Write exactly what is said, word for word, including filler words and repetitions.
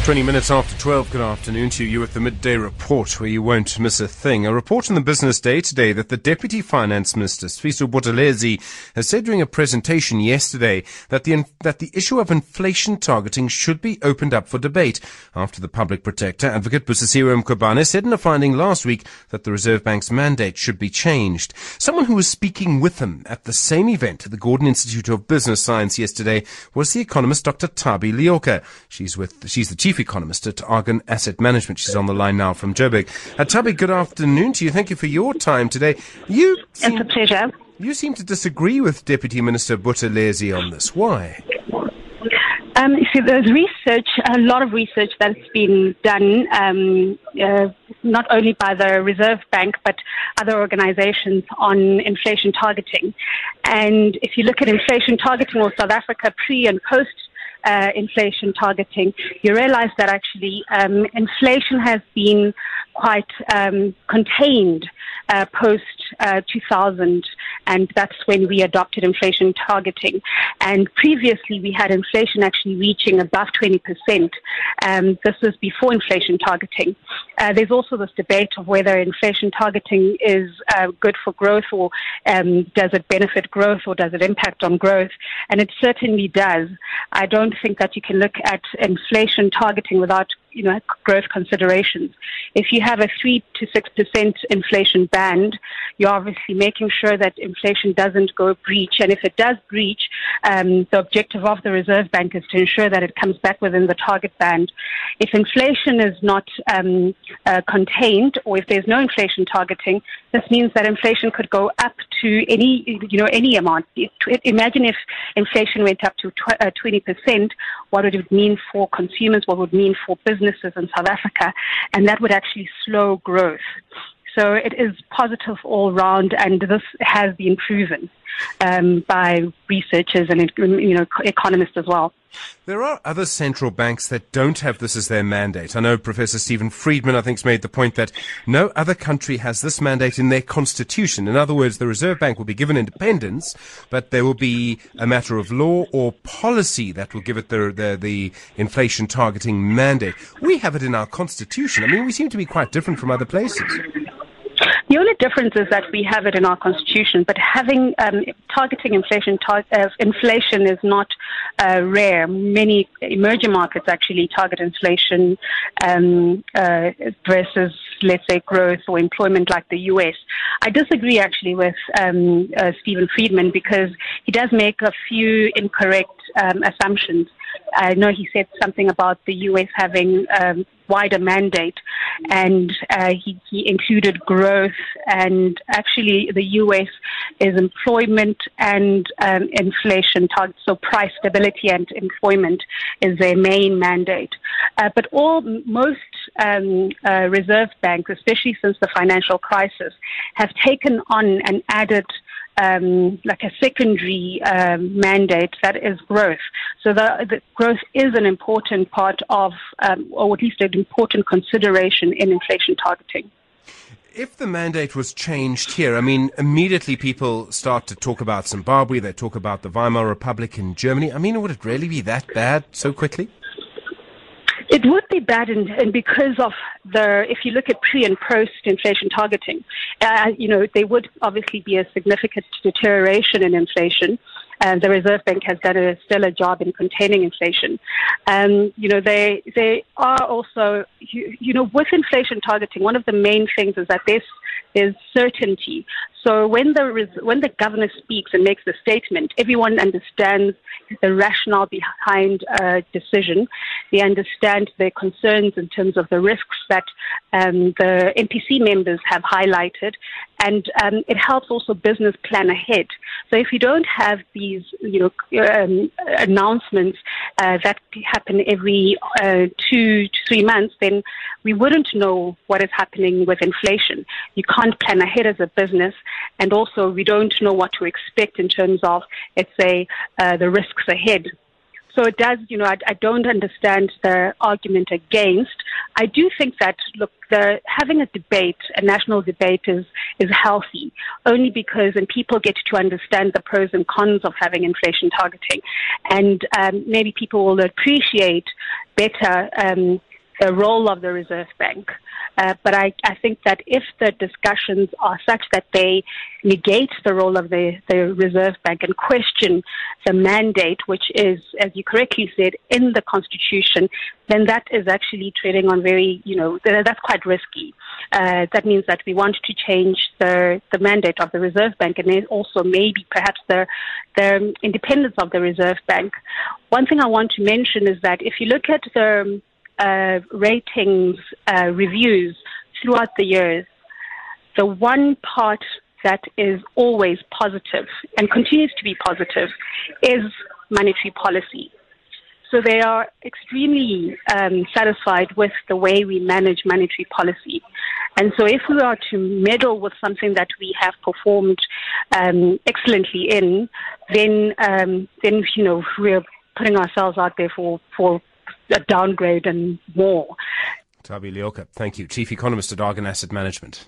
twenty minutes after twelve, good afternoon to you with the Midday Report, where you won't miss a thing. A report in the Business Day today that the Deputy Finance Minister, Sifiso Buthelezi, has said during a presentation yesterday that the that the issue of inflation targeting should be opened up for debate after the Public Protector, Advocate Busisiwe Mkhwebane, said in a finding last week that the Reserve Bank's mandate should be changed. Someone who was speaking with him at the same event at the Gordon Institute of Business Science yesterday was the economist Doctor Thabi Leoka. She's with she's the chief economist at Argon Asset Management. She's on the line now from Joburg. Uh, Thabi, good afternoon to you. Thank you for your time today. You seem, it's a pleasure. You seem to disagree with Deputy Minister Buthelezi on this. Why? Um, see, there's research, a lot of research that's been done, um, uh, not only by the Reserve Bank, but other organizations on inflation targeting. And if you look at inflation targeting or South Africa pre and post Uh, inflation targeting, you realize that actually um, inflation has been quite um, contained uh, post uh, two thousand, and that's when we adopted inflation targeting. And previously we had inflation actually reaching above twenty percent. Um, this was before inflation targeting. Uh, there's also this debate of whether inflation targeting is uh, good for growth, or um, does it benefit growth, or does it impact on growth? And it certainly does. I don't think that you can look at inflation targeting without, you know, growth considerations. If you have a three to six percent inflation band, you're obviously making sure that inflation doesn't go breach. And if it does breach, um, the objective of the Reserve Bank is to ensure that it comes back within the target band. If inflation is not um, uh, contained, or if there's no inflation targeting, this means that inflation could go up to any, you know, any amount. Imagine if inflation went up to twenty percent, what would it mean for consumers, what would it mean for businesses in South Africa, and that would actually slow growth. So it is positive all round, and this has been proven um, by researchers and, you know, economists as well. There are other central banks that don't have this as their mandate. I know Professor Stephen Friedman, I think, has made the point that no other country has this mandate in their constitution. In other words, the Reserve Bank will be given independence, but there will be a matter of law or policy that will give it the, the, the inflation targeting mandate. We have it in our constitution. I mean, we seem to be quite different from other places. The only difference is that we have it in our constitution, but having um, targeting inflation tar- uh, inflation is not uh, rare. Many emerging markets actually target inflation um, uh, versus, let's say, growth or employment, like the U S. I disagree actually with um, uh, Stephen Friedman, because he does make a few incorrect um, assumptions. I know he said something about the U S having um, wider mandate, and uh, he, he included growth, and actually the U S is employment and um, inflation targets, so price stability and employment is their main mandate. Uh, but all most um, uh, reserve banks, especially since the financial crisis, have taken on and added Um, like a secondary um, mandate that is growth. So the, the growth is an important part of, um, or at least an important consideration in inflation targeting. If the mandate was changed here, I mean, immediately people start to talk about Zimbabwe, they talk about the Weimar Republic in Germany. I mean, would it really be that bad so quickly? It would be bad, and, and because of the, if you look at pre and post inflation targeting, uh, you know, there would obviously be a significant deterioration in inflation. And the Reserve Bank has done a stellar job in containing inflation. Um, you know, they they are also, you, you know, with inflation targeting, one of the main things is that there's there's certainty. So when the when the governor speaks and makes the statement, everyone understands the rationale behind a decision. They understand their concerns in terms of the risks that um, the N P C members have highlighted, and um, it helps also business plan ahead. So if you don't have these, you know, um, announcements uh, that happen every uh, two to three months, then we wouldn't know what is happening with inflation. You can't plan ahead as a business, and also we don't know what to expect in terms of, let's say, uh, the risks ahead. So it does, you know, I, I don't understand the argument against. I do think that, look, the, having a debate, a national debate is, is healthy, only because and people get to understand the pros and cons of having inflation targeting. And um, maybe people will appreciate better um, the role of the Reserve Bank. Uh, but I, I think that if the discussions are such that they negate the role of the, the Reserve Bank and question the mandate, which is, as you correctly said, in the Constitution, then that is actually treading on very, you know, that's quite risky. Uh, that means that we want to change the, the mandate of the Reserve Bank and then also maybe perhaps the, the independence of the Reserve Bank. One thing I want to mention is that if you look at the Uh, ratings uh, reviews throughout the years, the one part that is always positive and continues to be positive is monetary policy. So they are extremely um, satisfied with the way we manage monetary policy. And so if we are to meddle with something that we have performed um, excellently in, then, um, then you know, we're putting ourselves out there for, for a downgrade and more. Tabi Leoka, thank you. Chief Economist at Argon Asset Management.